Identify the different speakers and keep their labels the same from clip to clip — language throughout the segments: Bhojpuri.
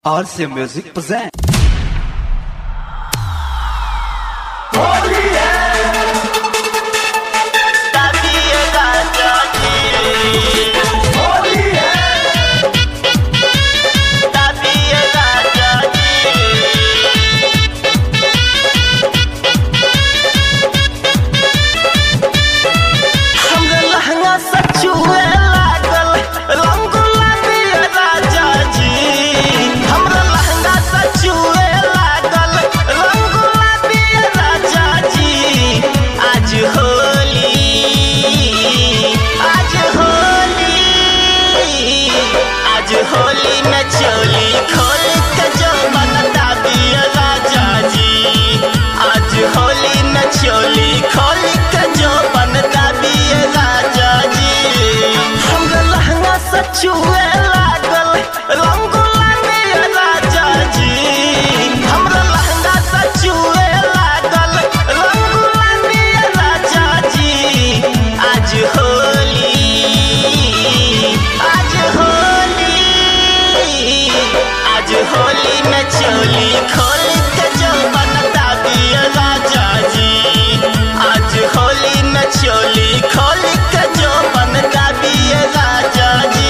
Speaker 1: RC Music present.
Speaker 2: होली में चोली खोल के जो बनता दिया राजा जी। आज होली में चोली खोल के जो बनता दिया राजा जी। हमरा लहंगा से छुए लागल रंगोला में राजा जी। हमरा लहंगा से छुए लागल रंगोला में राजा जी। आज होली में चोली खोल के जो बनता दिया राजा जी। आज होली में चोली खोल के जो बनता दिया राजा जी।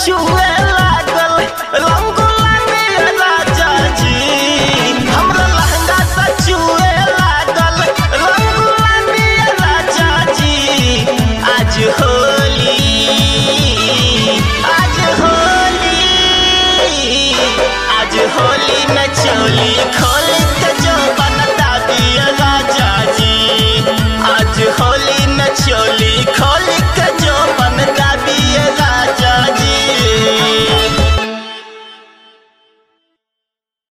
Speaker 2: छुए लागल रंगोला में राजा जी हमरा लहंगा से छुए लागल रंगोला में राजा जी आज होली आज होली आज होली न चोली खोल के